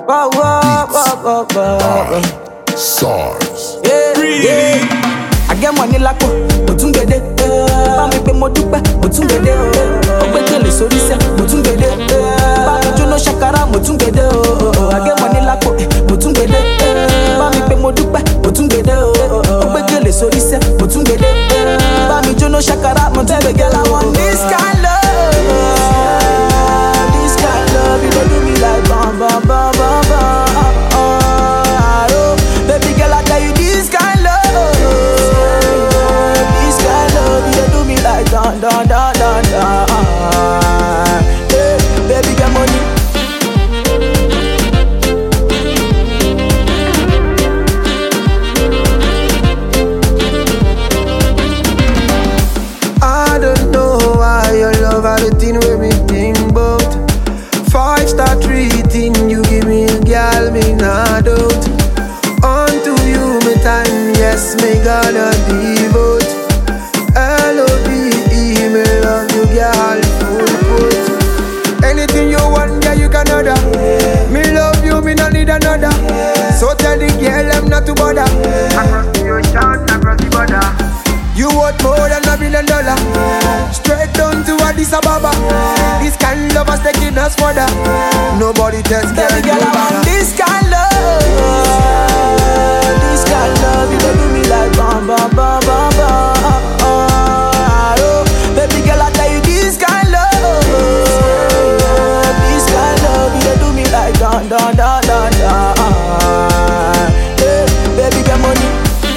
Whoa, whoa, whoa, whoa, whoa. SARS. Yeah. I get money like mo tún gbèdé. Bá mi pé mo dúpẹ́, mo tún gbèdé. Ọgbẹ́ kele sórí sẹ́, mo tún gbèdé. Bá mi jóná ṣàkàrà, mo tún gbèdé. I get money like mo tún gbèdé. Bá mi pé mo dúpẹ́, mo tún gbèdé. Ọgbẹ́ kele sórí sẹ́, mo tún gbèdé. Bá mi jóná ṣàkàrà, mo tún gbèdé. I want this kind love, this kind love. You dey do me like bam, bam, bam, bam, bam. Oh, baby girl, I tell you this kind love. This kind love, you dey do me like dun dun dun dun dun. Hey, baby, get money. I don't know why your love are the thing with me think about. 5-star treating you give me a girl, me not out. Unto you, me time, yes, me gonna devote. L-O-V-E, me love you, girl, full put. Anything you want, yeah, you can order. Me love you, me no need another. So tell the girl, I'm not to bother. Across the ocean, across the border. You worth more than $1 billion. Straight down to Addis Ababa. This kind of love is taking us further. Nobody tells girl, Baby girl, I want this kind love. This kind love, you dey do me like bam, bam, bam, bam, bam. Oh, baby girl, I tell you this kind love. This kind love, you dey do me like dun, dun, dun, dun, dun. Hey, baby, get money.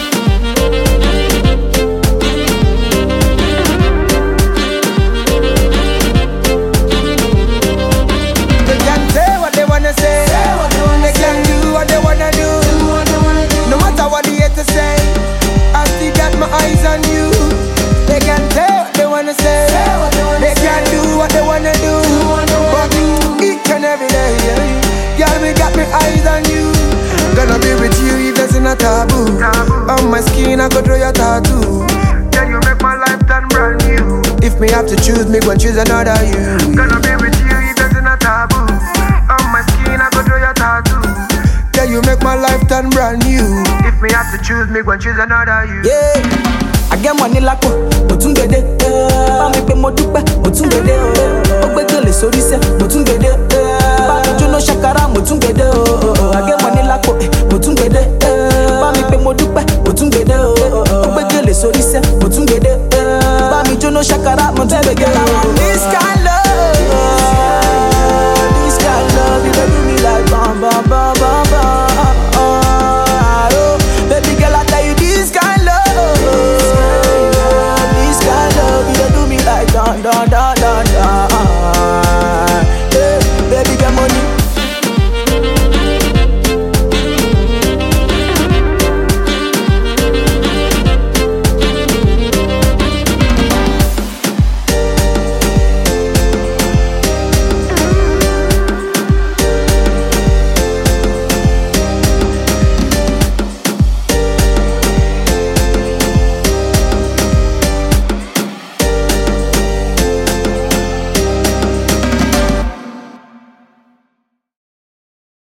They can say what they wanna say. They can do what they wanna do. No matter what they hate to say, I still got my eyes on you. They can say what they wanna say. They can do what they wanna do. But each and every day, girl, me got my eyes on you. Gonna be with you if there's not taboo. On my skin, I could draw your tattoo. Yeah, you make my life turn brand new. If me have to choose, me go choose another you. Gonna be with you if there's not taboo. On my skin, I could draw your tattoo. Yeah, you make my life turn brand new. If me have to choose, me go choose another you. Yeah, I get money like mo tún gbèdé. Bá mi pé mo dúpẹ́, mo tún gbèdé.